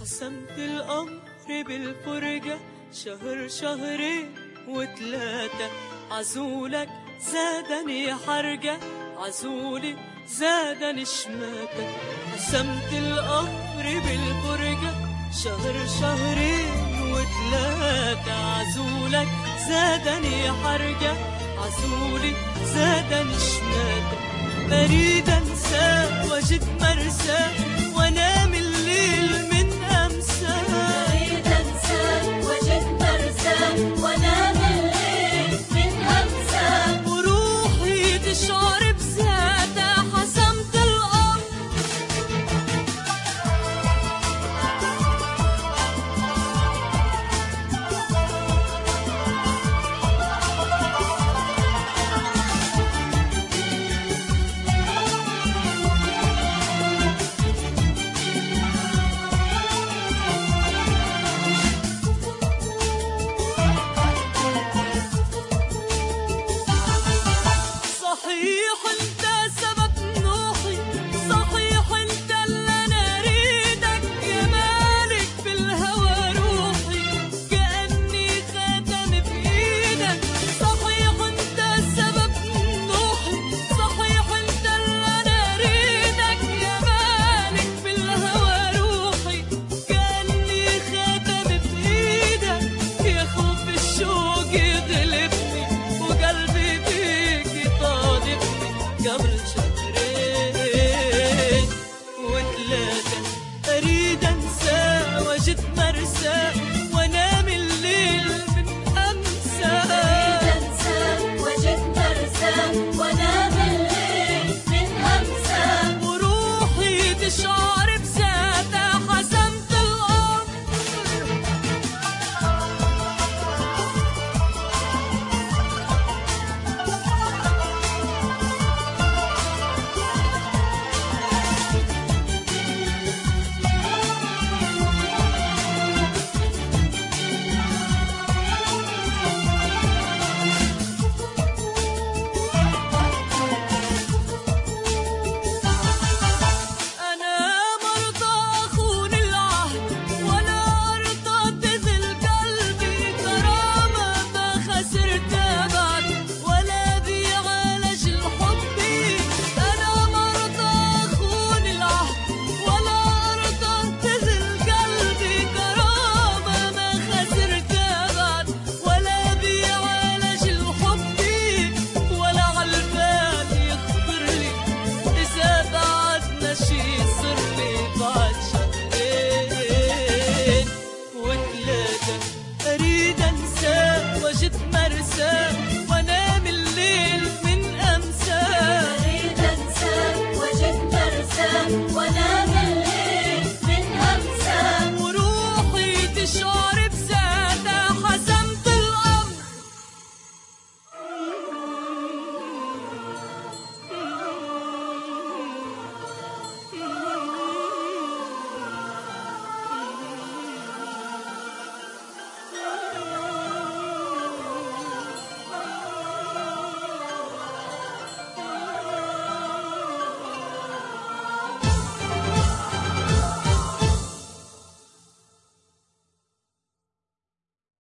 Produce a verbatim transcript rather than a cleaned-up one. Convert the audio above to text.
قسمت الأمر بالفرجة شهر شهرين وتلاتة، عزولك زادني حرجة، عزولي زادني شماتة. قسمت الأمر بالفرجة شهر شهرين وتلاتة، عزولك زادني حرجة، عزولي زادني شماتة. بريد انساه واجد مرساه وانام الليل من امساه، بريد انساه واجد مرساه وانام الليل من امساه، وروحي تشعر بذاتها. حسمت الامر صحيح انت سبب نوحي، صحيح انت اللي انا اريدك، يا مالك في الهوى روحي كأني خاتم بايدك. صحيح انت سبب نوحي، صحيح انت اللي انا اريدك، يا مالك في الهوى روحي كأني خاتم بايدك. يا خوف الشوق يغلبني وقلبي بيك طالبني قبل شهرين وثلاثة. أريد أنساه وأجد مرساه وأنام الليل من أمساه، بريد انساه واجد مرساه وانام الليل من امساه، وروحي تشعر بذاتها. حسمت الأمر أنا مرضى أخون العهد ولا أرضى تذل قلبي، كرامة ما خسرتها بعد ولا بيعالج الحب. أنا مرضى أخون العهد ولا أرضى تذل قلبي، كرامة ما خسرتها بعد ولا بيعالج الحب. ولا عالبال يخطر لي إذا بعدنا شي يصير لي بعد شهرين وثلاثة. أريد أنساه وأجد مرساه وأنام الليل من أمساه، بريد انساه واجد مرساه وانام